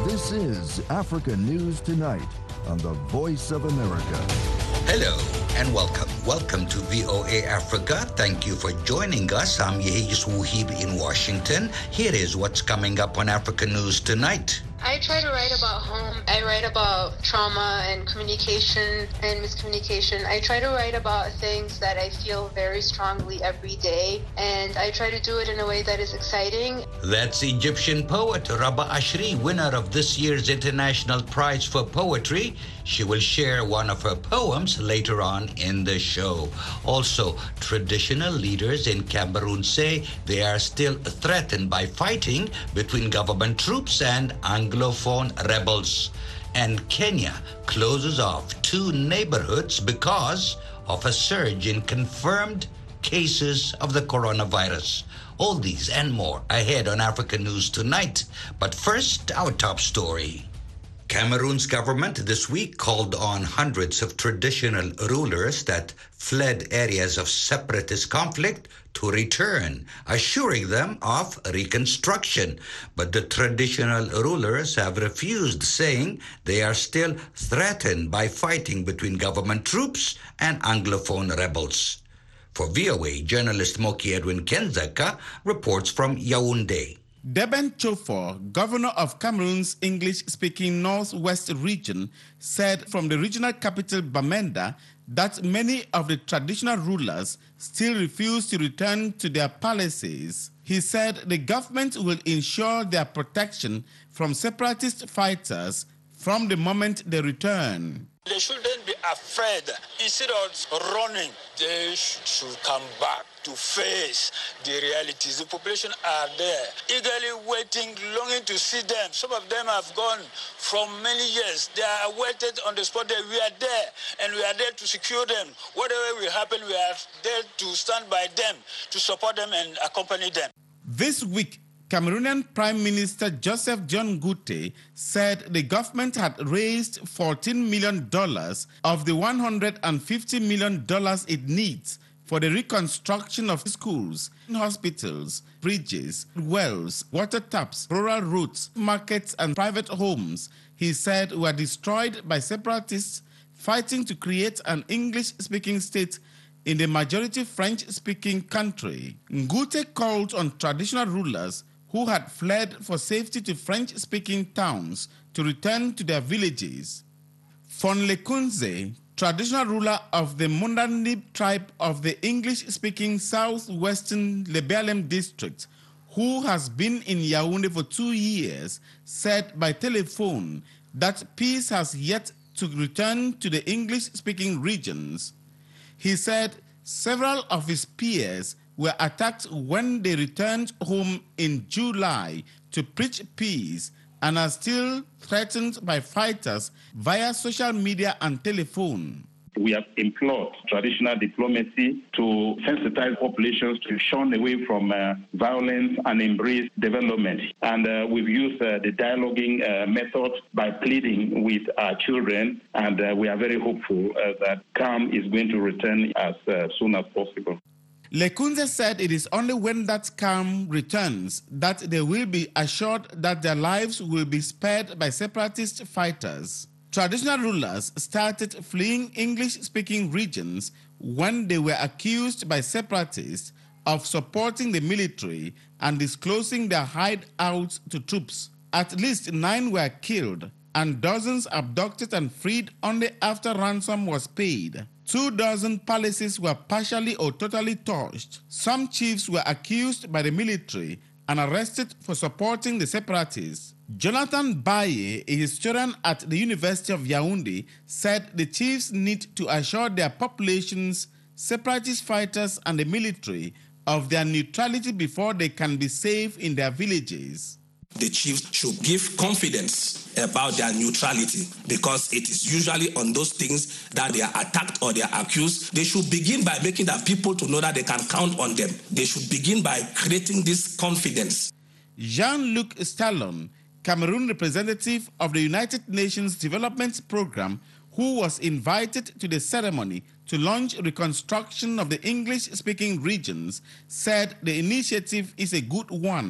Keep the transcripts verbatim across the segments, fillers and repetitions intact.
This is Africa News Tonight on the Voice of America. Hello and welcome. Welcome to V O A Africa. Thank you for joining us. I'm Yehis Wuhib in Washington. Here is what's coming up on Africa News Tonight. I try to write about home. I write about trauma and communication and miscommunication. I try to write about things that I feel very strongly every day, and I try to do it in a way that is exciting. That's Egyptian poet Rabah Ashri, winner of this year's International Prize for Poetry. She will share one of her poems later on in the show. Also, traditional leaders in Cameroon say they are still threatened by fighting between government troops and Anglophone rebels. And Kenya closes off two neighborhoods because of a surge in confirmed cases of the coronavirus. All these and more ahead on Africa News Tonight. But first, our top story. Cameroon's government this week called on hundreds of traditional rulers that fled areas of separatist conflict to return, assuring them of reconstruction. But the traditional rulers have refused, saying they are still threatened by fighting between government troops and Anglophone rebels. For V O A, journalist Moki Edwin Kenzaka reports from Yaoundé. Deben Chofor, governor of Cameroon's English-speaking Northwest region, said from the regional capital Bamenda that many of the traditional rulers still refuse to return to their palaces. He said the government will ensure their protection from separatist fighters from the moment they return. They shouldn't be afraid. Instead of running, they should come back to face the realities. The population are there, eagerly waiting, longing to see them. Some of them have gone from many years. They are waited on the spot there. We are there, and we are there to secure them. Whatever will happen, we are there to stand by them, to support them and accompany them. This week, Cameroonian Prime Minister Joseph John Goute said the government had raised fourteen million dollars of the one hundred fifty million dollars it needs for the reconstruction of schools, hospitals, bridges, wells, water taps, rural roads, markets, and private homes, he said, were destroyed by separatists fighting to create an English-speaking state in the majority French-speaking country. Ngoute called on traditional rulers who had fled for safety to French-speaking towns to return to their villages. Fonlekunze, traditional ruler of the Mundanib tribe of the English-speaking southwestern Lebalem district, who has been in Yaoundé for two years, said by telephone that peace has yet to return to the English-speaking regions. He said several of his peers were attacked when they returned home in July to preach peace and are still threatened by fighters via social media and telephone. We have implored traditional diplomacy to sensitize populations to shun away from uh, violence and embrace development. And uh, we've used uh, the dialoguing uh, method by pleading with our children, and uh, we are very hopeful uh, that calm is going to return as uh, soon as possible. Lekunze said it is only when that calm returns that they will be assured that their lives will be spared by separatist fighters. Traditional rulers started fleeing English-speaking regions when they were accused by separatists of supporting the military and disclosing their hideouts to troops. At least nine were killed and dozens abducted and freed only after ransom was paid. Two dozen palaces were partially or totally torched. Some chiefs were accused by the military and arrested for supporting the separatists. Jonathan Baye, a historian at the University of Yaoundé, said the chiefs need to assure their populations, separatist fighters and the military of their neutrality before they can be safe in their villages. The chiefs should give confidence about their neutrality, because it is usually on those things that they are attacked or they are accused. They should begin by making the people to know that they can count on them. They should begin by creating this confidence. Jean-Luc Stallon, Cameroon representative of the United Nations Development Programme, who was invited to the ceremony to launch reconstruction of the English-speaking regions, said the initiative is a good one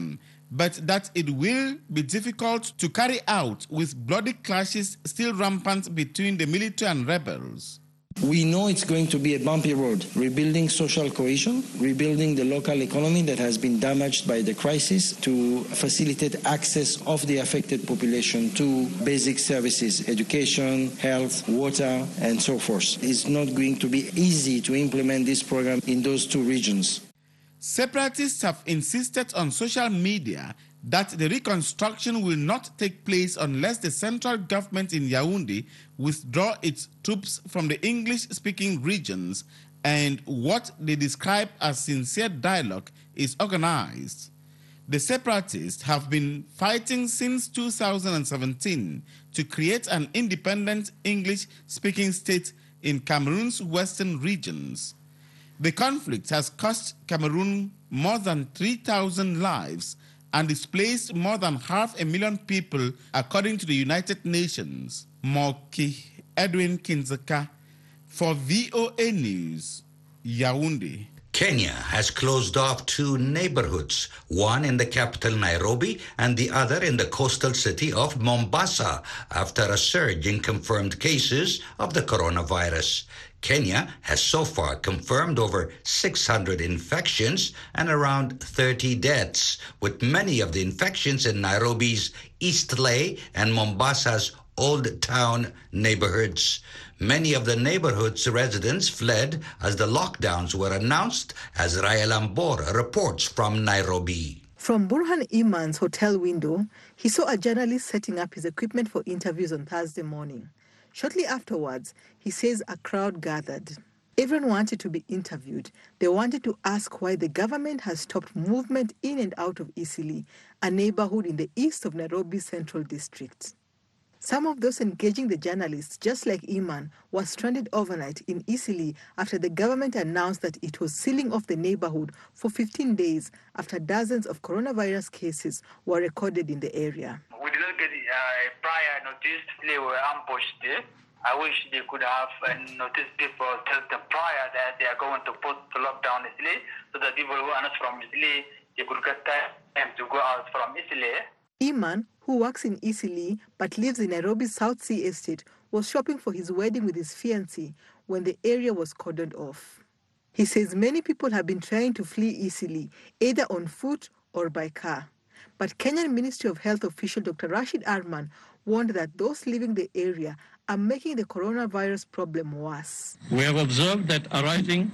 but that it will be difficult to carry out with bloody clashes still rampant between the military and rebels. We know it's going to be a bumpy road, rebuilding social cohesion, rebuilding the local economy that has been damaged by the crisis, to facilitate access of the affected population to basic services, education, health, water, and so forth. It's not going to be easy to implement this program in those two regions. Separatists have insisted on social media that the reconstruction will not take place unless the central government in Yaoundé withdraw its troops from the English-speaking regions and what they describe as sincere dialogue is organized. The separatists have been fighting since two thousand seventeen to create an independent English-speaking state in Cameroon's western regions. The conflict has cost Cameroon more than three thousand lives and displaced more than half a million people, according to the United Nations. Moki Edwin Kinzaka for V O A News, Yaoundé. Kenya has closed off two neighborhoods, one in the capital Nairobi and the other in the coastal city of Mombasa, after a surge in confirmed cases of the coronavirus. Kenya has so far confirmed over six hundred infections and around thirty deaths, with many of the infections in Nairobi's Eastleigh and Mombasa's Old Town neighborhoods. Many of the neighborhood's residents fled as the lockdowns were announced, as Rael Ambora reports from Nairobi. From Burhan Iman's hotel window, he saw a journalist setting up his equipment for interviews on Thursday morning. Shortly afterwards, he says a crowd gathered. Everyone wanted to be interviewed. They wanted to ask why the government has stopped movement in and out of Eastleigh, a neighborhood in the east of Nairobi's Central District. Some of those engaging the journalists, just like Iman, were stranded overnight in Eastleigh after the government announced that it was sealing off the neighborhood for fifteen days after dozens of coronavirus cases were recorded in the area. We did not get uh, prior notice. They were ambushed. I wish they could have uh, noticed people, tell them prior that they are going to put the lockdown in Eastleigh, so that people who are not from Eastleigh, they could get time to go out from Eastleigh. Iman, who works in Eastleigh but lives in Nairobi's South Sea Estate, was shopping for his wedding with his fiancée when the area was cordoned off. He says many people have been trying to flee Eastleigh, either on foot or by car. But Kenyan Ministry of Health official Doctor Rashid Arman warned that those leaving the area are making the coronavirus problem worse. We have observed that arising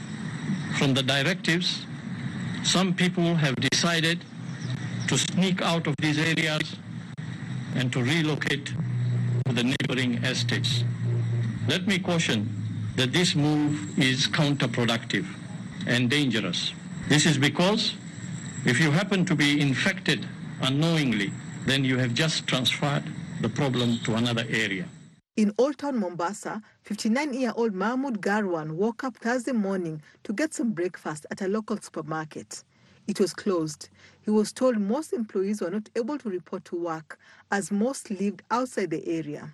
from the directives, some people have decided to sneak out of these areas and to relocate to the neighboring estates. Let me caution that this move is counterproductive and dangerous. This is because if you happen to be infected unknowingly, then you have just transferred the problem to another area. In Old Town Mombasa, fifty-nine-year-old Mahmoud Garwan woke up Thursday morning to get some breakfast at a local supermarket. It was closed. He was told most employees were not able to report to work, as most lived outside the area.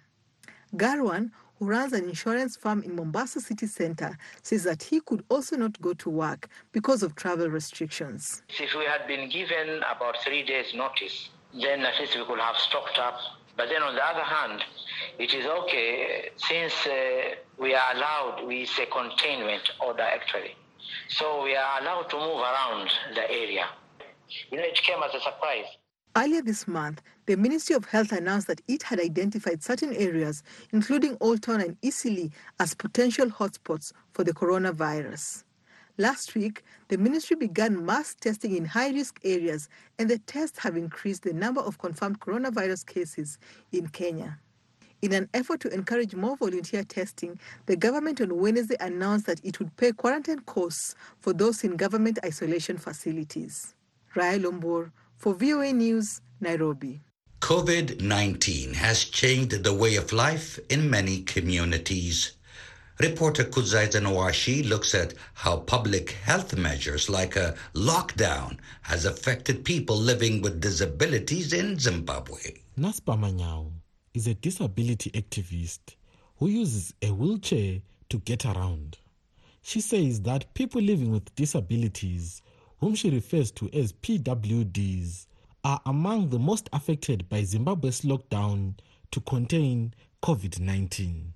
Garwan, who runs an insurance firm in Mombasa city center, says that he could also not go to work because of travel restrictions. If we had been given about three days notice, then at least we could have stocked up. But then on the other hand, it is okay since uh, we are allowed, we say containment order actually. So we are allowed to move around the area. You know, it came as a surprise. Earlier this month, the Ministry of Health announced that it had identified certain areas, including Old Town and Eastleigh, as potential hotspots for the coronavirus. Last week, the ministry began mass testing in high-risk areas, and the tests have increased the number of confirmed coronavirus cases in Kenya. In an effort to encourage more volunteer testing, the government on Wednesday announced that it would pay quarantine costs for those in government isolation facilities. Rael Ombor for V O A News, Nairobi. COVID nineteen has changed the way of life in many communities. Reporter Kudzai Zanawashi looks at how public health measures like a lockdown has affected people living with disabilities in Zimbabwe. Naspa Manyao is a disability activist who uses a wheelchair to get around. She says that people living with disabilities, whom she refers to as P W Ds, are among the most affected by Zimbabwe's lockdown to contain COVID nineteen.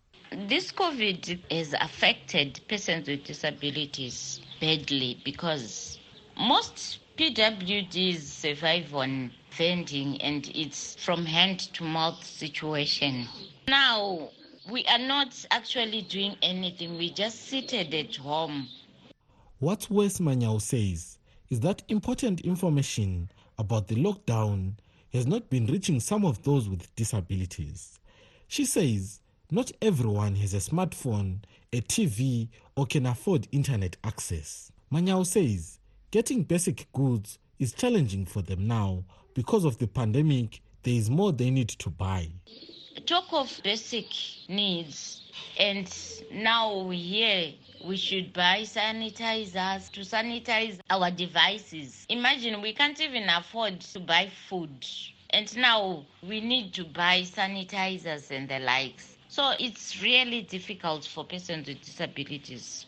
This COVID has affected persons with disabilities badly because most P W Ds survive on vending and it's from hand to mouth situation. Now, we are not actually doing anything. We just seated at home. What Wes Manyao says is that important information about the lockdown has not been reaching some of those with disabilities. She says not everyone has a smartphone, a T V, or can afford internet access. Manyao says getting basic goods is challenging for them now because of the pandemic. There is more they need to buy. Talk of basic needs, and now we hear we should buy sanitizers to sanitize our devices. Imagine we can't even afford to buy food, and now we need to buy sanitizers and the likes. So it's really difficult for persons with disabilities.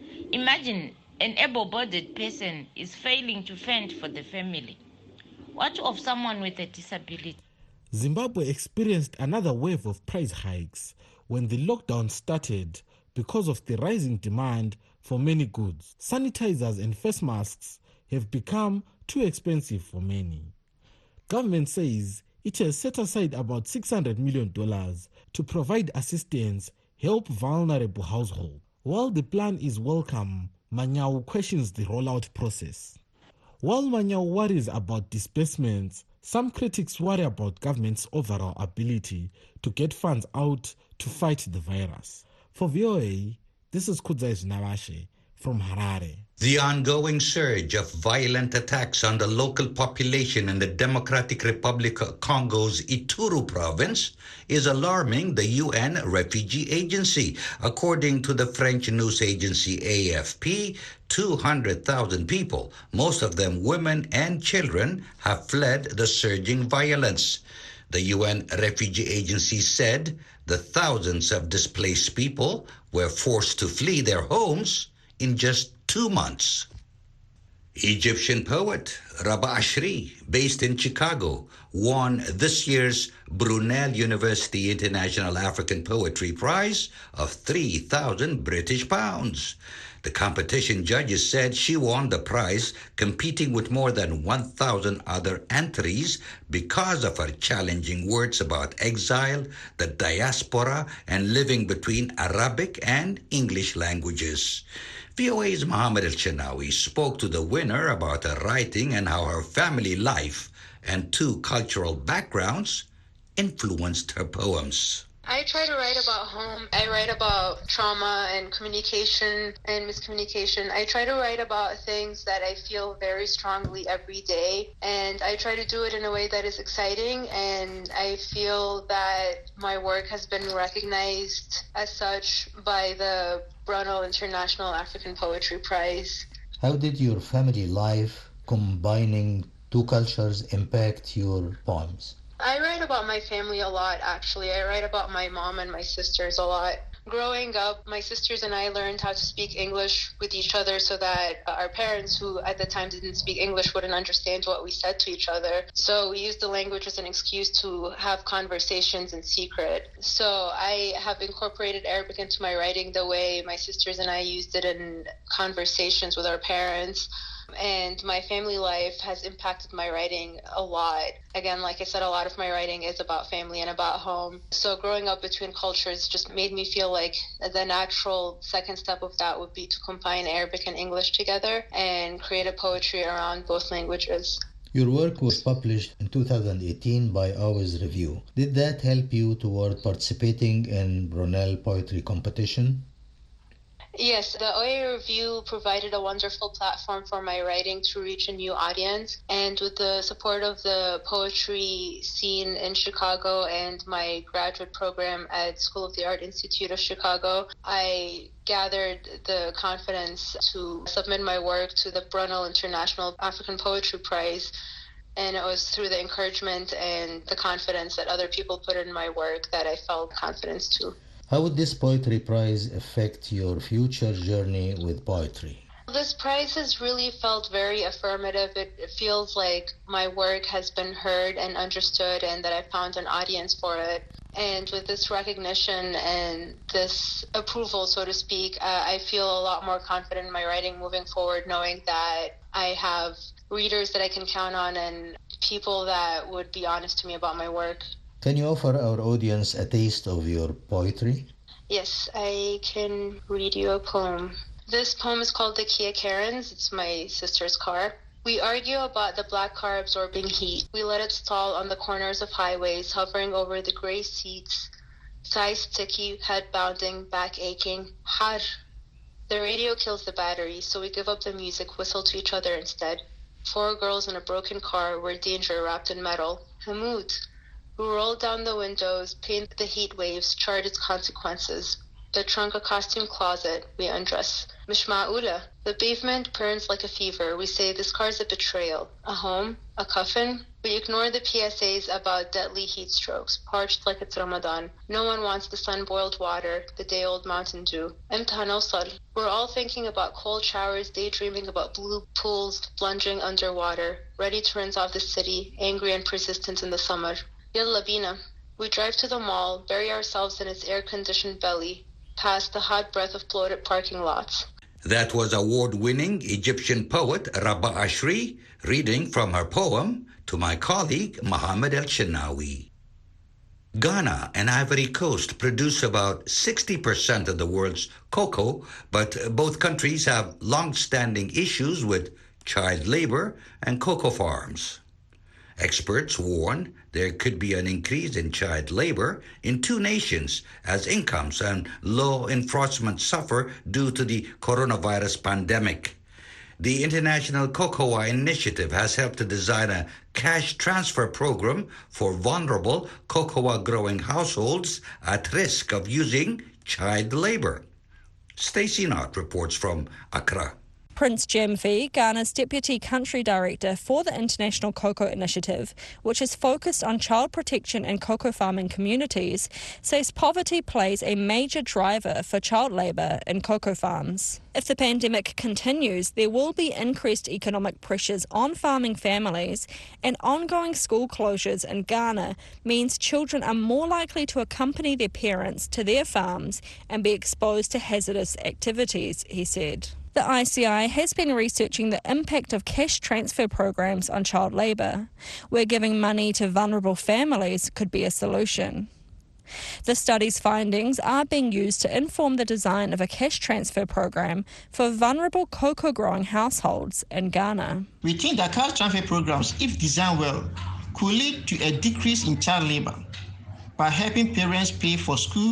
Imagine an able-bodied person is failing to fend for the family. What of someone with a disability? Zimbabwe experienced another wave of price hikes when the lockdown started because of the rising demand for many goods. Sanitizers and face masks have become too expensive for many. Government says it has set aside about six hundred million dollars to provide assistance, help vulnerable households. While the plan is welcome, Manyao questions the rollout process. While Manyao worries about disbursements, some critics worry about government's overall ability to get funds out to fight the virus. For V O A, this is Kudzai Navashe from Harare. The ongoing surge of violent attacks on the local population in the Democratic Republic of Congo's Ituri province is alarming the U N Refugee Agency. According to the French news agency A F P, two hundred thousand people, most of them women and children, have fled the surging violence. The U N Refugee Agency said the thousands of displaced people were forced to flee their homes in just two months. Egyptian poet Rabah Ashri, based in Chicago, won this year's Brunel University International African Poetry Prize of three thousand British pounds. The competition judges said she won the prize competing with more than one thousand other entries because of her challenging words about exile, the diaspora, and living between Arabic and English languages. V O A's Mohammed El-Chenawi spoke to the winner about her writing and how her family life and two cultural backgrounds influenced her poems. I try to write about home. I write about trauma and communication and miscommunication. I try to write about things that I feel very strongly every day. And I try to do it in a way that is exciting. And I feel that my work has been recognized as such by the Brunel International African Poetry Prize. How did your family life combining two cultures impact your poems? I write about my family a lot, actually. I write about my mom and my sisters a lot. Growing up, my sisters and I learned how to speak English with each other so that our parents, who at the time didn't speak English, wouldn't understand what we said to each other. So we used the language as an excuse to have conversations in secret. So I have incorporated Arabic into my writing the way my sisters and I used it in conversations with our parents. And my family life has impacted my writing a lot. Again, like I said, a lot of my writing is about family and about home. So growing up between cultures just made me feel like the natural second step of that would be to combine Arabic and English together and create a poetry around both languages. Your work was published in two thousand eighteen by Always Review. Did that help you toward participating in Brunel Poetry Competition? Yes, the O A Review provided a wonderful platform for my writing to reach a new audience. And with the support of the poetry scene in Chicago and my graduate program at School of the Art Institute of Chicago, I gathered the confidence to submit my work to the Brunel International African Poetry Prize. And it was through the encouragement and the confidence that other people put in my work that I felt confidence to. How would this poetry prize affect your future journey with poetry? This prize has really felt very affirmative. It, it feels like my work has been heard and understood and that I found an audience for it. And with this recognition and this approval, so to speak, uh, I feel a lot more confident in my writing moving forward, knowing that I have readers that I can count on and people that would be honest to me about my work. Can you offer our audience a taste of your poetry? Yes, I can read you a poem. This poem is called The Kia Karens. It's my sister's car. We argue about the black car absorbing heat. We let it stall on the corners of highways, hovering over the gray seats. Thighs sticky, head bounding, back aching. Har. The radio kills the battery, so we give up the music, whistle to each other instead. Four girls in a broken car, where danger wrapped in metal. Hamoud. We roll down the windows, paint the heat waves, chart its consequences. The trunk a costume closet, we undress. Mishma'ula. The pavement burns like a fever. We say this car's a betrayal. A home? A coffin? We ignore the P S As about deadly heat strokes, parched like it's Ramadan. No one wants the sun-boiled water, the day-old Mountain Dew. Imta nowsal. We're all thinking about cold showers, daydreaming about blue pools, plunging underwater, ready to rinse off the city, angry and persistent in the summer. Yalla bina. We drive to the mall, bury ourselves in its air-conditioned belly, past the hot breath of bloated parking lots. That was award-winning Egyptian poet Rabaa Ashri reading from her poem to my colleague Mohammed El-Shenawi. Ghana and Ivory Coast produce about sixty percent of the world's cocoa, but both countries have long-standing issues with child labor and cocoa farms. Experts warn there could be an increase in child labor in two nations as incomes and law enforcement suffer due to the coronavirus pandemic. The International Cocoa Initiative has helped to design a cash transfer program for vulnerable cocoa-growing households at risk of using child labor. Stacey Knott reports from Accra. Prince Jem Fee, Ghana's Deputy Country Director for the International Cocoa Initiative, which is focused on child protection in cocoa farming communities, says poverty plays a major driver for child labour in cocoa farms. If the pandemic continues, there will be increased economic pressures on farming families, and ongoing school closures in Ghana means children are more likely to accompany their parents to their farms and be exposed to hazardous activities, he said. The I C I has been researching the impact of cash transfer programs on child labour, where giving money to vulnerable families could be a solution. The study's findings are being used to inform the design of a cash transfer program for vulnerable cocoa-growing households in Ghana. We think that cash transfer programs, if designed well, could lead to a decrease in child labour by helping parents pay for school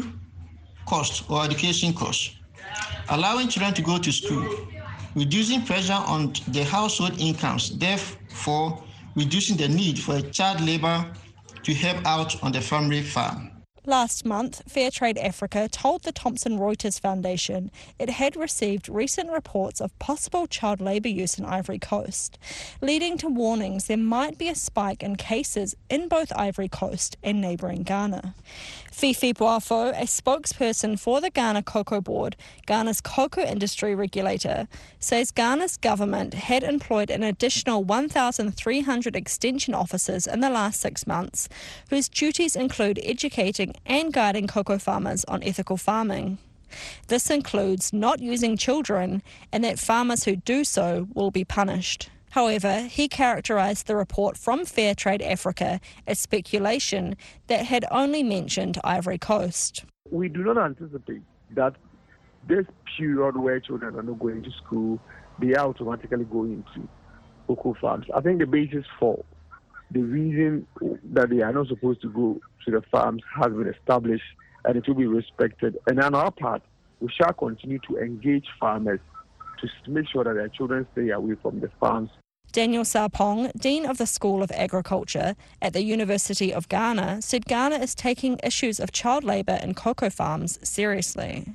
costs or education costs, allowing children to go to school, reducing pressure on the household incomes, therefore reducing the need for child labour to help out on the family farm. Last month, Fairtrade Africa told the Thomson Reuters Foundation it had received recent reports of possible child labour use in Ivory Coast, leading to warnings there might be a spike in cases in both Ivory Coast and neighbouring Ghana. Fifi Boafo, a spokesperson for the Ghana Cocoa Board, Ghana's cocoa industry regulator, says Ghana's government had employed an additional one thousand three hundred extension officers in the last six months, whose duties include educating and guiding cocoa farmers on ethical farming. This includes not using children, and that farmers who do so will be punished. However, he characterised the report from Fairtrade Africa as speculation that had only mentioned Ivory Coast. We do not anticipate that this period where children are not going to school, they are automatically going to cocoa farms. I think the basis for the reason that they are not supposed to go to the farms has been established, and it will be respected. And on our part, we shall continue to engage farmers to make sure that their children stay away from the farms. Daniel Sarpong, Dean of the School of Agriculture at the University of Ghana, said Ghana is taking issues of child labour in cocoa farms seriously.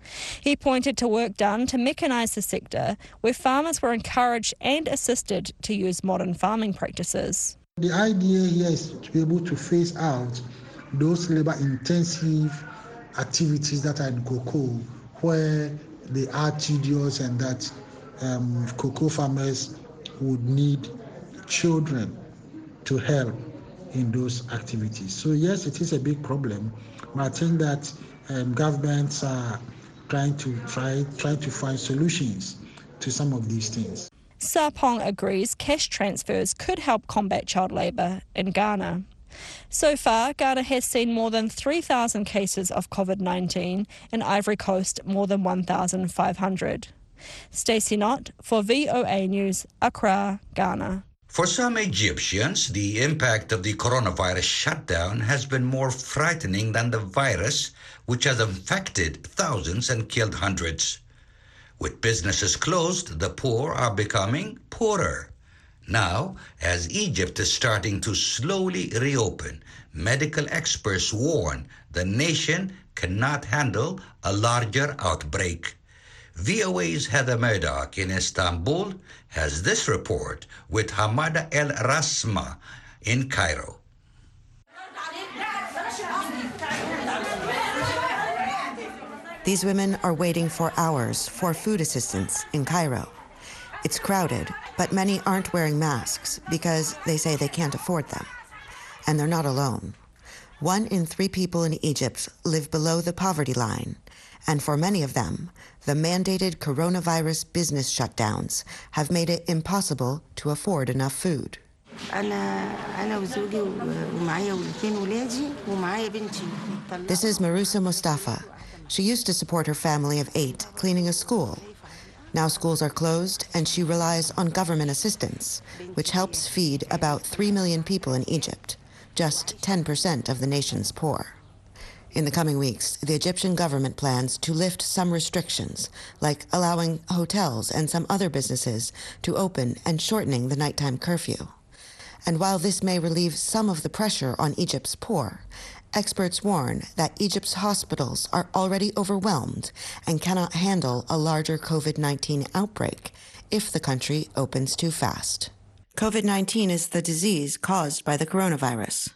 He pointed to work done to mechanise the sector, where farmers were encouraged and assisted to use modern farming practices. The idea here is to be able to phase out those labour-intensive activities that are in cocoa, where they are tedious and that um, cocoa farmers would need children to help in those activities. So yes, it is a big problem, but I think that um, governments are trying to try try to find solutions to some of these things. Sarpong agrees cash transfers could help combat child labour in Ghana. So far, Ghana has seen more than three thousand cases of COVID nineteen, in Ivory Coast more than one thousand five hundred. Stacey Knott for V O A News, Accra, Ghana. For some Egyptians, the impact of the coronavirus shutdown has been more frightening than the virus, which has infected thousands and killed hundreds. With businesses closed, the poor are becoming poorer. Now, as Egypt is starting to slowly reopen, medical experts warn the nation cannot handle a larger outbreak. V O A's Heather Murdoch in Istanbul has this report with Hamada El Rasma in Cairo. These women are waiting for hours for food assistance in Cairo. It's crowded, but many aren't wearing masks because they say they can't afford them. And they're not alone. One in three people in Egypt live below the poverty line, and for many of them, the mandated coronavirus business shutdowns have made it impossible to afford enough food. This is Marusa Mustafa. She used to support her family of eight cleaning a school. Now schools are closed, and she relies on government assistance, which helps feed about three million people in Egypt, just ten percent of the nation's poor. In the coming weeks, the Egyptian government plans to lift some restrictions, like allowing hotels and some other businesses to open and shortening the nighttime curfew. And while this may relieve some of the pressure on Egypt's poor, experts warn that Egypt's hospitals are already overwhelmed and cannot handle a larger COVID nineteen outbreak if the country opens too fast. COVID nineteen is the disease caused by the coronavirus.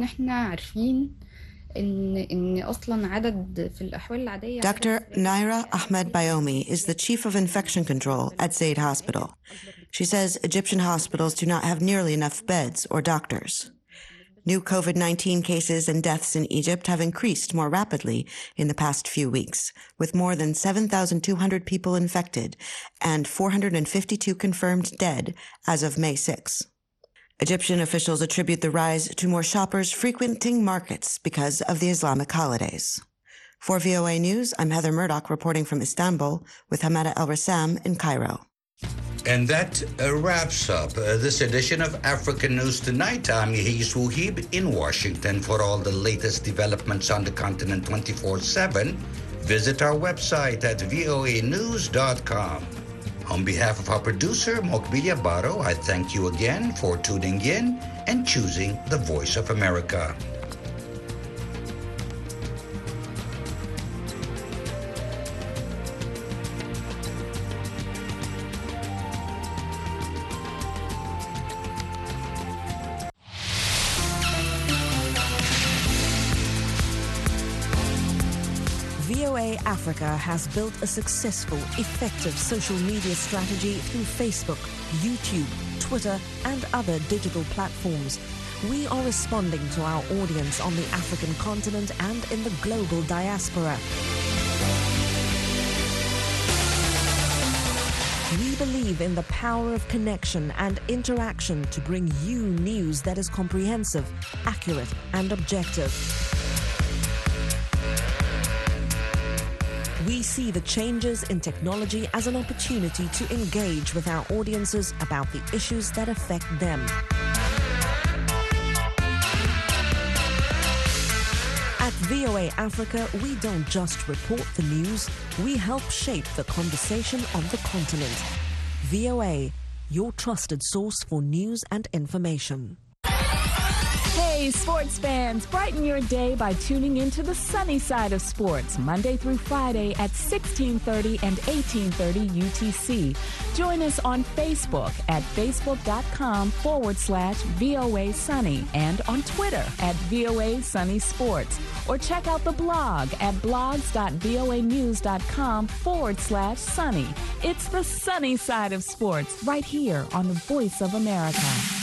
Doctor Naira Ahmed Bayomi is the chief of infection control at Zaid Hospital. She says Egyptian hospitals do not have nearly enough beds or doctors. New COVID nineteen cases and deaths in Egypt have increased more rapidly in the past few weeks, with more than seven thousand two hundred people infected and four hundred fifty-two confirmed dead as of May sixth. Egyptian officials attribute the rise to more shoppers frequenting markets because of the Islamic holidays. For V O A News, I'm Heather Murdoch reporting from Istanbul with Hamada El Rassam in Cairo. And that uh, wraps up uh, this edition of African News Tonight. I'm Yehis Wuhib in Washington. For all the latest developments on the continent twenty-four seven, visit our website at V O A news dot com. On behalf of our producer, Mokbilia Baro, I thank you again for tuning in and choosing the Voice of America. V O A Africa has built a successful, effective social media strategy through Facebook, YouTube, Twitter, and other digital platforms. We are responding to our audience on the African continent and in the global diaspora. We believe in the power of connection and interaction to bring you news that is comprehensive, accurate, and objective. We see the changes in technology as an opportunity to engage with our audiences about the issues that affect them. At V O A Africa, we don't just report the news, we help shape the conversation on the continent. V O A, your trusted source for news and information. Hey, sports fans, brighten your day by tuning into the sunny side of sports, Monday through Friday at sixteen thirty and eighteen thirty U T C. Join us on Facebook at facebook.com forward slash VOA Sunny and on Twitter at VOA Sunny Sports. Or check out the blog at blogs.voanews.com forward slash sunny. It's the sunny side of sports right here on the Voice of America.